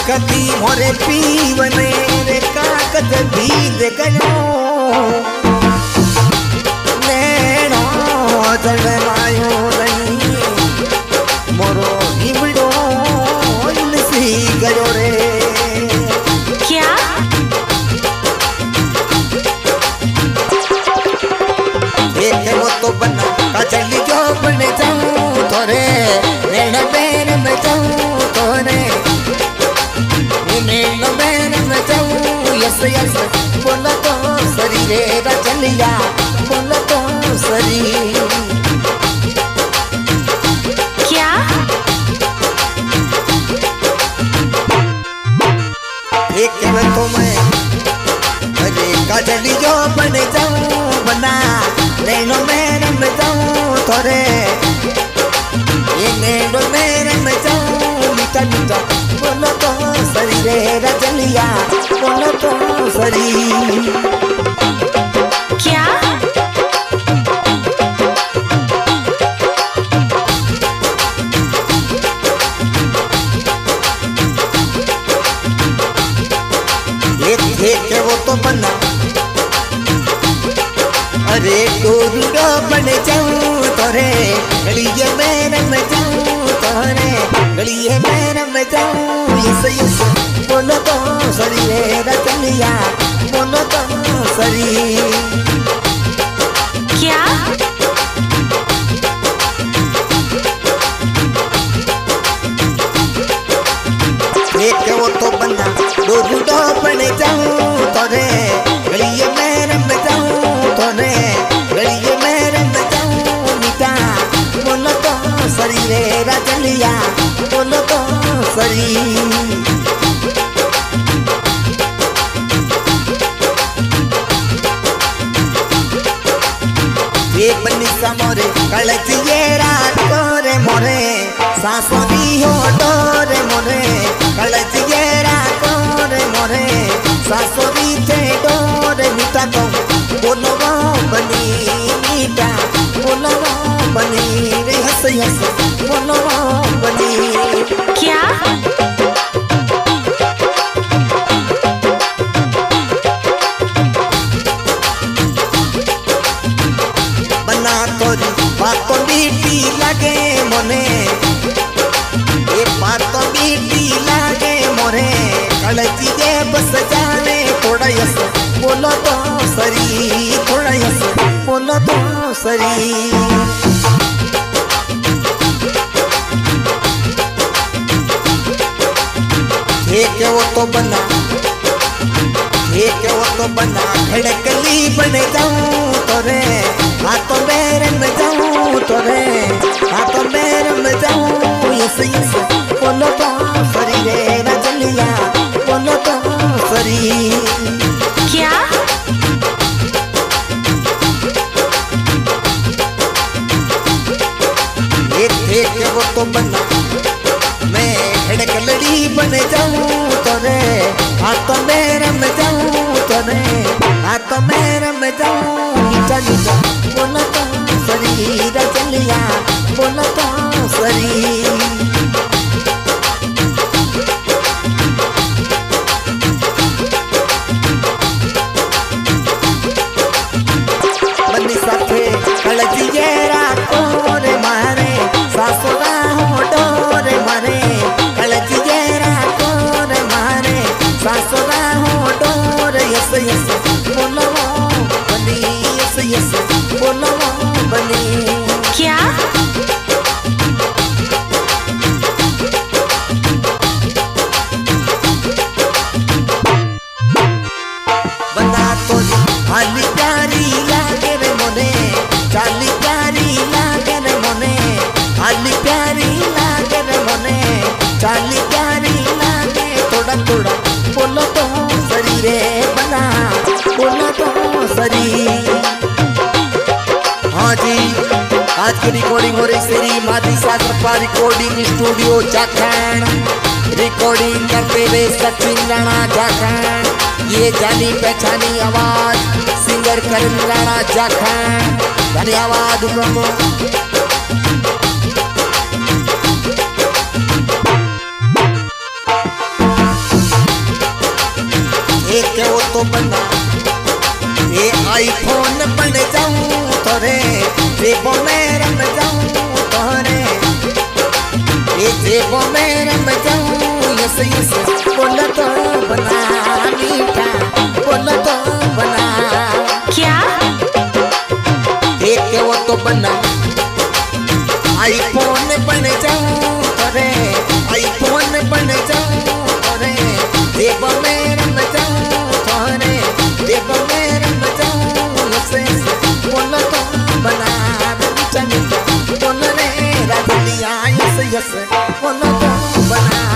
कभी मोरे पीवने रे काकत भीग गयो नैनो जलवायो नहीं मोरो हिमड़ो इलसी गयो रे। क्या देखे वो तो बना कचली जो बने जाऊं तोरे नैना बैन में जाऊं तोरे नैना बैन में जाऊं यस यस बोला तो सरी रे रचलिया बोला तो सरी। क्या एक में तो मैं अरे कचली जो बने जाऊं बना नैनो बैन में जाऊं तोरे नैनो बैन में जाऊं मीठा मीठा बोलो तो सरी रे रचलिया बोलो तो सरी। क्या देखे वो तो बना अरे टोरूडो बन जाऊं तोरे गलिये में रम जाऊं तोरे गलिये में रम जाऊं यस यस बोलो तो सरी रे रचलिया बोलो तो सरी। क्या देखे वो तो बना टोरूडो बन जाऊं तोरे गलिये में रम जाऊं तोरे गलिये में रम जाऊं मीठा बोलो तो सरी रे रचलिया बोलो तो सरी। ये बनिसा मोरे कलचिए रात कोरे मोरे सासों दी हो डोरे मोरे कलचिए रात कोरे मोरे सासों दी थे डोरे मीठा तो बोलो बनी मीठा बोलो बनी रे हंस हंस बोलो बनी। क्या बना तोरी बातों मीठी लगे मोने ये बातों मीठी लगे मोरे कलची जे बस जाने थोड़ा यस बोलो तो सरी थोड़ा यस बोलो तो सरी। ठीक है वो तो बना ठीक है वो तो बना खड़कली बन जाऊं तोरे हाथों मेरे में जाऊं तोरे हाथों मेरे में जाऊं यस यस बोलो तो सरी रे रचलिया बोलो तो सरी। क्या एक वो तो बना मैं खड़कलड़ी बन जाऊं तोरे हाथों मेरे में जाऊं तोरे हाथों मेरे में जाऊं मीठा मीठा बोलो तो सरी रचलिया बोलो तो सरी। बनी साथे कलचिए रात रे मारे सासुरा हो डोरे मारे कलचिए रात रे मारे सासुरा हो डोरे यस यस बोलो बनी यस यस बोलो बनी। क्या बना तो हाली प्यारी लागे रे मोने चाली प्यारी लागे रे मोने हाली प्यारी लागे रे मोने चाली प्यारी लागे थोड़ा थोड़ा बोलो तो सरी रे बना बोलो तो सरी। हाँ जी आज की रिकॉर्डिंग हो रही Shri Madi Sagar recording studio Jharkhand recording करते हुए सचिन राणा झारखंड ये जानी पहचानी आवाज सिंगर करण राणा झारखंड धन्यवाद उनको। यस बोल तो बना मीठा बोल तो बना क्या देख वो तो बना आईफोन बन जाऊं रे आईफोन बन जाऊं रे देव में रम जाऊं रे देव में रम जाऊं से बोल तो बना मीठा मीठा बोल रे राधिया यस यस बोल तो बना